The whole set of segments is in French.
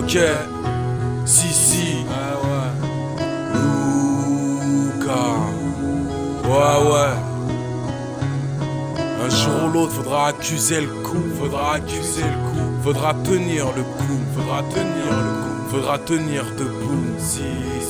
Ok, si, Luka. Ouais. Un jour ou l'autre, faudra accuser le coup. Faudra tenir le coup. Faudra tenir debout. Si.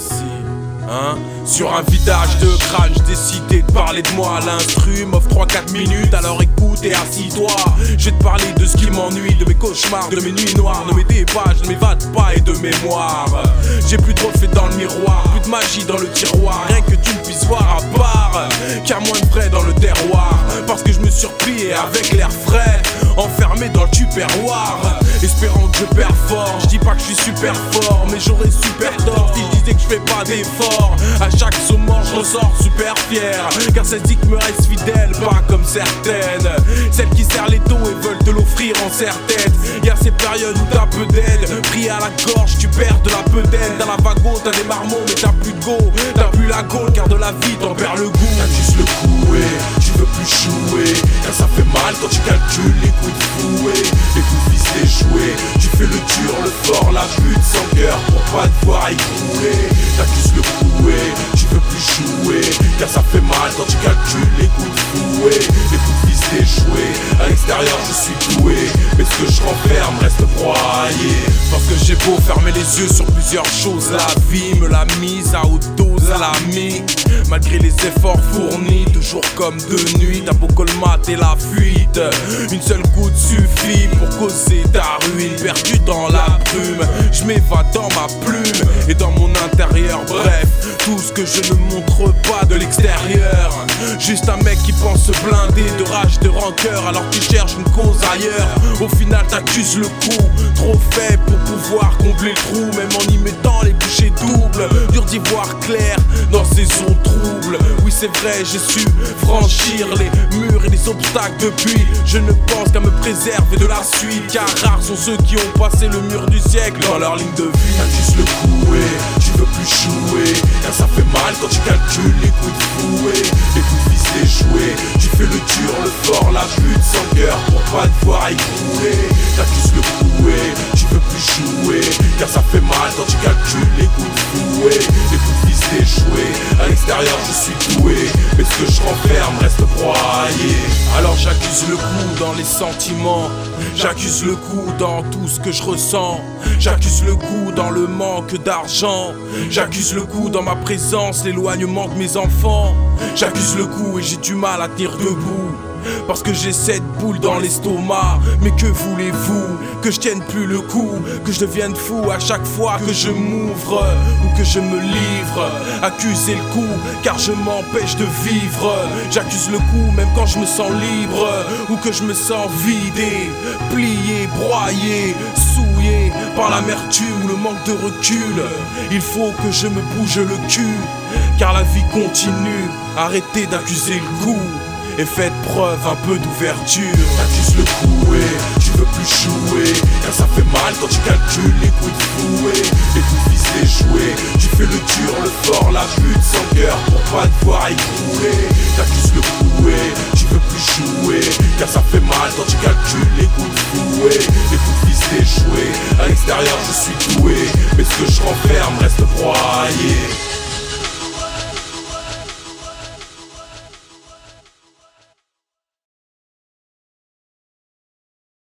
Hein? Sur un vidage de crâne, j'ai décidé de parler de moi. L'instru m'offre 3-4 minutes, alors écoute et assis-toi. Je vais te parler de ce qui m'ennuie, de mes cauchemars, de mes nuits noires, de mes dépages, de mes pas et de mémoire. J'ai plus de reflets dans le miroir, plus de magie dans le tiroir. Rien que tu ne puisses voir à part qu'il y a moins de frais dans le terroir. Parce que je me suis replié avec l'air frais, enfermé dans le tupperware, espérant que je perfore. Je dis pas que je suis super fort, mais j'aurais super tort si je disais que je fais pas d'effort. À chaque saumon je ressors super fier, car cette zik me reste fidèle, pas comme certaines, celles qui serrent les dos et veulent te l'offrir en serre-tête. Y'a ces périodes où t'as peu d'aide, pris à la gorge, tu perds de la pedaine. Dans la vago t'as des marmots mais t'as plus de go, t'as plus la gaule, car de la vie t'en perds le goût. T'accuses le coup et tu veux plus jouer, car ça fait mal quand tu calcules les coups de fouet, les coups de fils déjoués. Tu fais le dur, le fort, la pute sans cœur pour pas te voir écrouler. T'accuses le coup et tu veux plus jouer, car ça fait mal quand tu calcules les coups de fouet, les coups de fils déjoués. À l'extérieur je suis doué, mais ce que je renferme reste broyé. Parce que j'ai beau fermer les yeux sur plusieurs choses, la vie me l'a mise à haute dose, à l'ami. Malgré les efforts fournis, toujours comme de nuit, t'as beau colmater la fuite, une seule goutte suffit pour causer ta ruine. Perdu dans la brume, je m'évade dans ma plume et dans mon intérieur. Bref, tout ce que je ne montre pas de l'extérieur. Juste un mec qui pense se blinder de rage, de rancœur, alors qu'il cherche une cause ailleurs. Au final t'accuses le coup, trop faible pour pouvoir combler le trou. Même en y mettant les bouchées doubles, dur d'y voir clair dans ces zones troubles. Oui c'est vrai, j'ai su franchir les murs et les obstacles depuis. Je ne pense qu'à me préserver de la suite, car rares sont ceux qui ont passé le mur du siècle dans leur ligne de vie. T'accuses le coup et tu veux plus jouer, car ça fait mal quand tu calcules les coups de fouet, les coups de fils déjoués. Tu fais le dur, le fort, la pute sans cœur pour pas te voir écrouler. T'accuses le coup et tu veux plus jouer, car ça fait mal quand tu calcules les coups de fouet, les coups de fils déjoués. À l'extérieur je suis doué, mais ce que je renferme reste broyé. Alors j'accuse le coup dans les sentiments, j'accuse le coup dans tout ce que je ressens, j'accuse le coup dans le manque d'argent, j'accuse le coup dans ma présence, l'éloignement de mes enfants. J'accuse le coup et j'ai du mal à tenir debout, parce que j'ai cette boule dans l'estomac. Mais que voulez-vous? Que je tienne plus le coup, que je devienne fou à chaque fois que je m'ouvre ou que je me livre. Accuser le coup car je m'empêche de vivre. J'accuse le coup même quand je me sens libre, ou que je me sens vidé, plié, broyé, souillé par l'amertume ou le manque de recul. Il faut que je me bouge le cul, car la vie continue. Arrêtez d'accuser le coup et faites preuve un peu d'ouverture. T'accuses le coup et tu veux plus jouer, car ça fait mal quand tu calcules les coups de fouet, les coups de fils déjoués. Tu fais le dur, le fort, la pute sans cœur pour pas te voir écrouler. T'accuses le coup et tu veux plus jouer, car ça fait mal quand tu calcules les coups de fouet, les coups de fils déjoués. À l'extérieur je suis doué, mais ce que je renferme reste broyé.